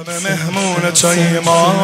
همه مهمون توی ما،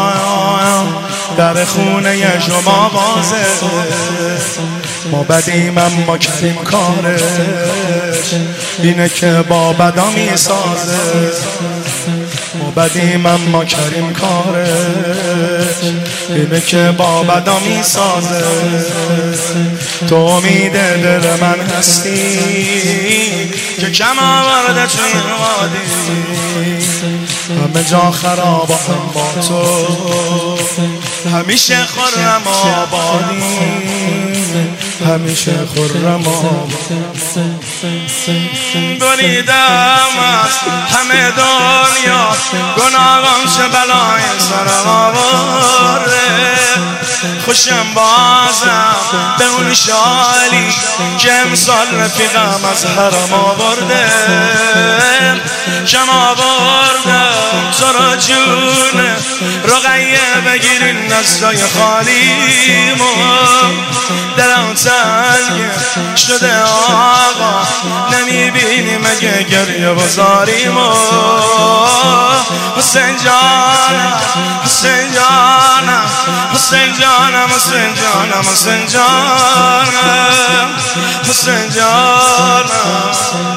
در خونه شما بازه. ما بدیم اما کریم کارش اینه که با بدا میسازه. ما بدیم اما کریم کارش اینه که با بدا میسازه. تو امید دل من هستی که کم آورده توی این وادی، همه جا خراب هم با تو، همیشه خرم آبادی، همیشه خرم آبادی. بریدم از همه دنیا گناهان چه بلای سرم آورده، خوشم بازم به اون شالی که امسال رفیقم از حرم آورده. کم آوردم تو رو جونه رقیه بگیرین دستای خالیمو، دلم تنگ شده آقا نمیبینی مگه گریه بزاریمو. حسین جانم حسین جانم حسین جانم حسین جانم حسین جانم حسین جانم.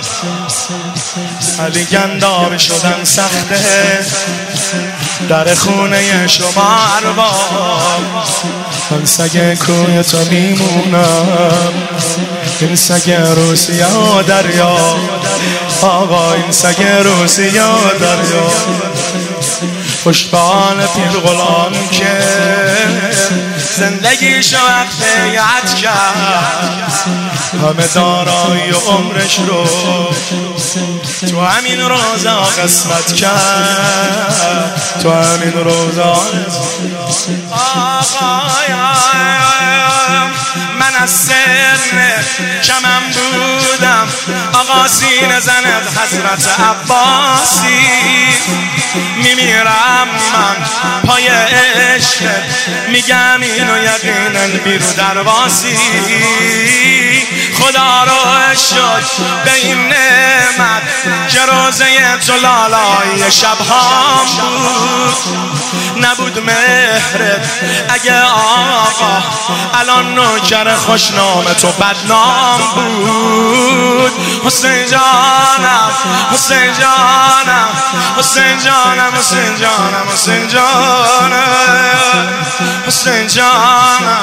علی گنداب شدن سخته در خونه شما ارباب، من سگ کوی تو میمونم، این سگ روسیه و دریا، آقا این سگ روسیه و دریا. خوشبال پیر غلام که زندگیشو اقلیت کرد، همه دارایی و عمرش رو تو همین روزا قسمت کرد، تو همین روزا. من از سن کمم بودم آقا سینه زند حضرت عباسی، میمیرم من پای عشق، میگم اینو یقینا بیرو درواسی. خدا رو شد به این نعمت که روزه تو لالای شبهام بود، نبود مهرت اگه آقا الان نوکر خوشنام تو بدنام بود. حسین جانم حسین جانم حسین جانم حسین جانم حسین جانم حسین جانم.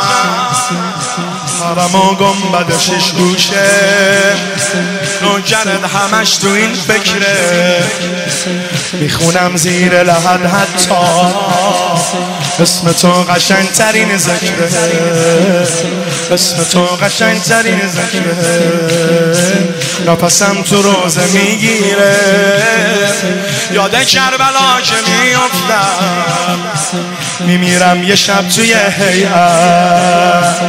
حرم و گنبد شش گوشه نوکرت همش تو این فکره، میخونم زیر لحد حتی اسم تو قشنگ ترین ذکره، اسم تو قشنگ ترین ذکره. نفسم تو روزه میگیره یاد کربلا که میافتم، میمیرم یه شب توی هیئت.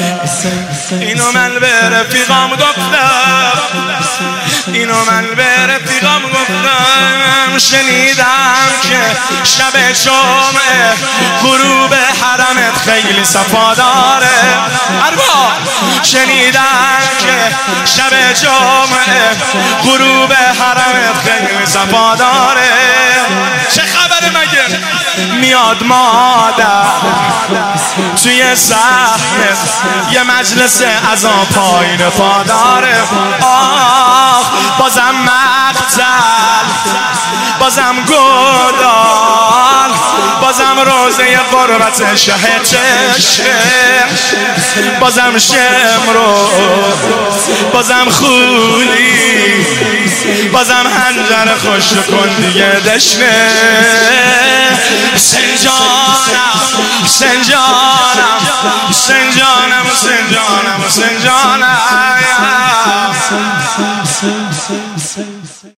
اینو من به رفیقام گفتم، اینو من به رفیقام گفتم، شنیدم که شب جمعه غروب حرمت خیلی صفا داره. ارباب شنیدم که شب جمعه غروب حرمت خیلی صفا داره. چه خبره مگه؟ میاد مادر توی صحنه یه مجلس عزا پایین پا داره. آخ بازم مقتل، بازم گدال، بازم روزه قربت شه چشم، بازم شمرو، بازم خولی، بازم هنجر خوش کن دیگه دشنه. حسین جانم حسین جانم حسین جانم حسین جانم حسین جانم.